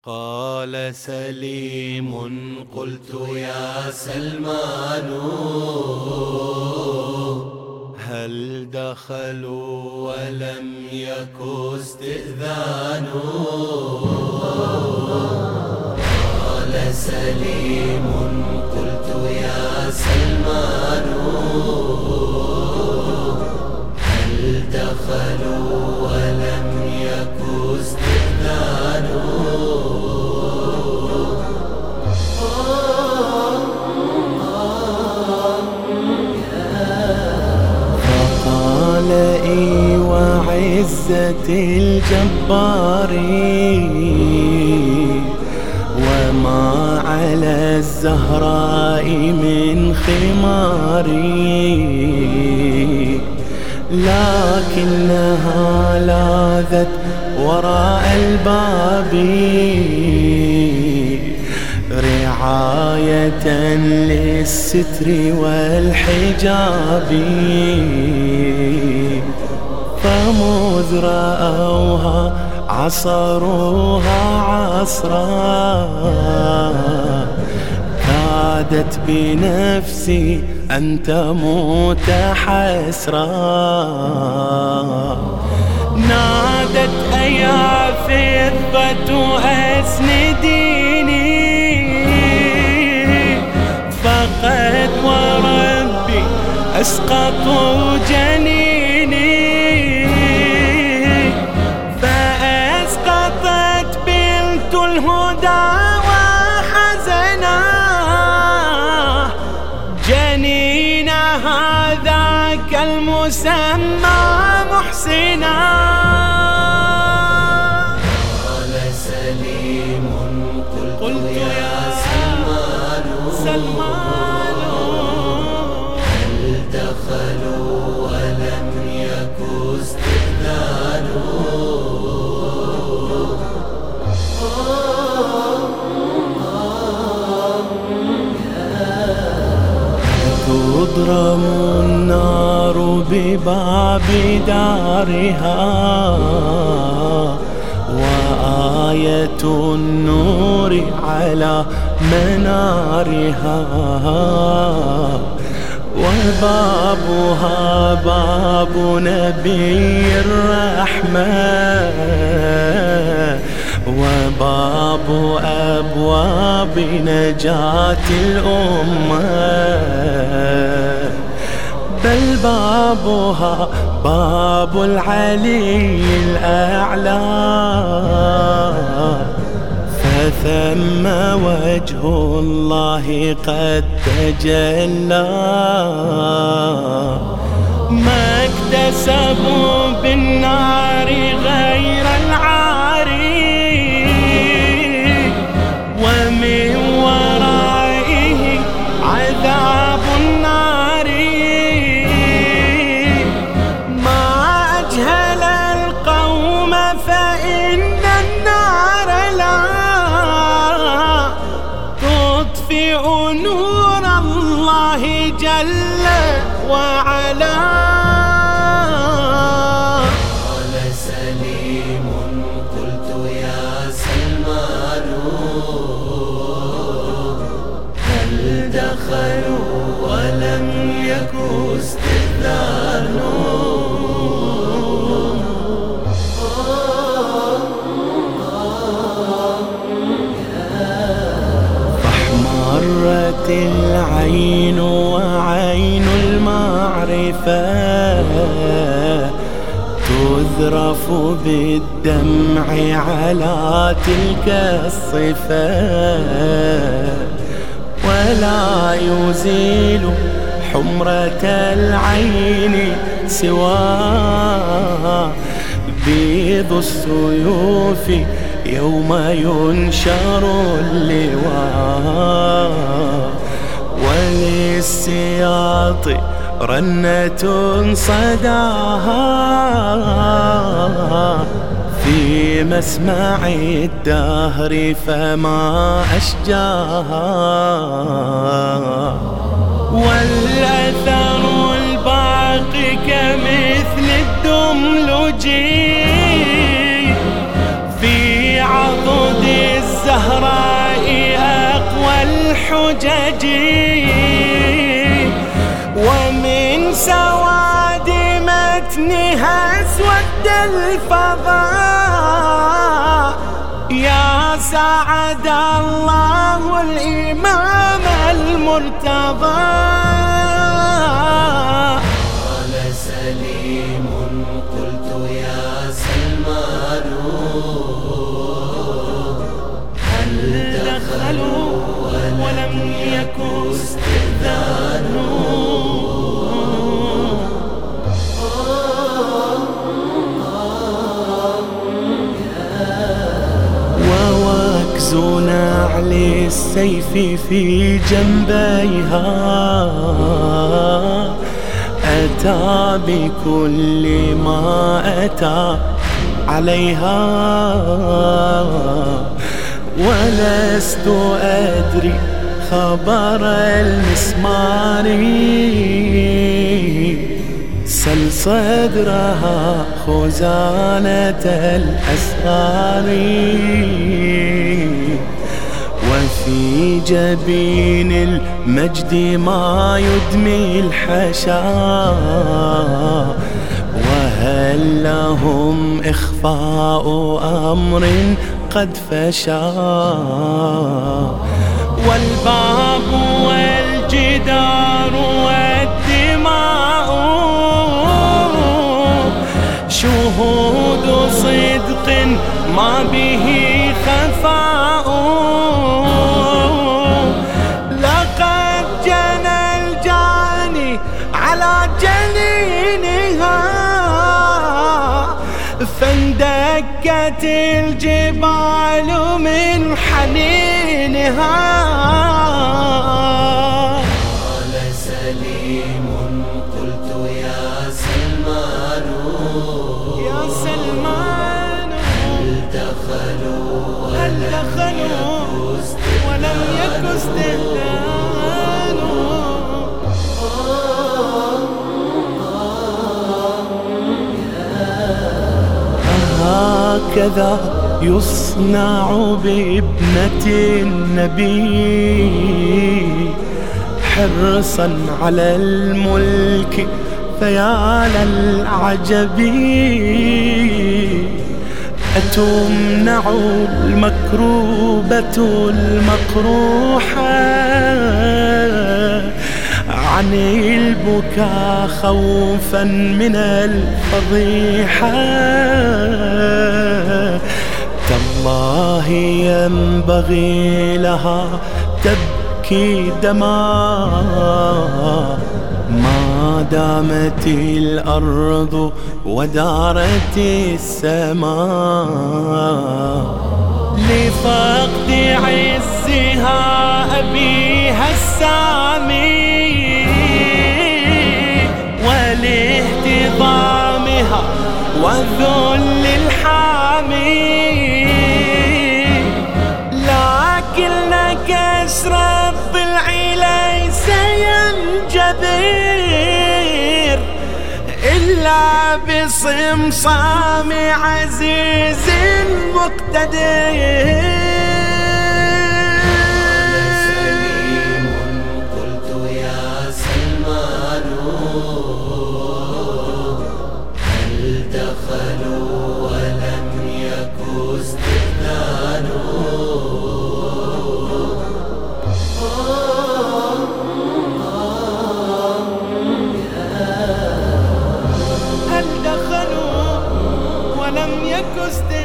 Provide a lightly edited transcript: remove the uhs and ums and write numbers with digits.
قال سليم قلت يا سلمان هل دخلوا ولم يك استئذان؟ قال سليم قلت يا سلمان هل دخلوا ولم يك استئذان؟ فقال إي وعزة الجبار وما على الزهراء من خماري، لكنها لاذت وراء الباب رعاية للستر والحجاب، فمذ رأوها عصروها عصرا كادت بنفسي أن تموت حسرا. نادت أيا فضة أسنديني فقد وربي أسقطوا جنيني، فأسقطت بنت الهدى وحزنا جنينها ذاك المسمى محسنا. قال سليم قلت يا سلمان هل دخلوا ولم يك استئذان؟ تضرم النار بباب دارها وآية النور على منارها، وبابها باب نبي الرحمة وباب أبواب نجاة الأمة، بل بابها باب العلي الأعلى فثم وجه الله قد تجلى. ما اكتسبوا بالنار غير العار ومن ورائه عذاب النار، ما أجهل القوم فإن النار لا تطفئ نور الله جل وعلا. قال سليم قلت يا سلمان هل دخلوا ولم يك استئذان؟ فاحمرت العين وعين المعرفة تذرف بالدمع على تلك الصفة، ولا يزيل حمرة العين سوى بيض السيوف يوم ينشر اللواء، وللسياط رنة صداها في مسمع الدهر فما أشجاها، والأثر الباقي كمثل الدملج في عضد الحجج ومن سواد متنها اسود الفضاء يا سعد الله الإمام المرتضى. قال سليم قلت يا سلمان هل دخلوا ولم يكن استئذان ووكز نعل السيف في جنبيها أتى بكل ما أتى عليها ولست أدري خبر المسمار سل صدرها خزانة الأسرار وفي جبين المجد ما يدمي الحشا وهل لهم إخفاء أمر قد فشا والباب والجدار والدماء شهود صدق ما به خفاء لقد جنى الجاني على جنينها فاندكت الجبال من حنينها. قال سليم قلت يا سلمان يا سلمان هل دخلوا ولم يكن استئذان هكذا يصنع بابنة النبي حرصا على الملك فيا للعجب أتمنع المكروبة المقروحة عن البكاء خوفا من الفضيحة تالله ينبغي لها تبكي دماء ما دامت الأرض ودارت السماء لفقد عزها أبيها السامي ولاهتضامها وذل الحامي لكن كسر الضلع ليس ينجبر إلا بصمصام عزيز مقتدر. ولم يكن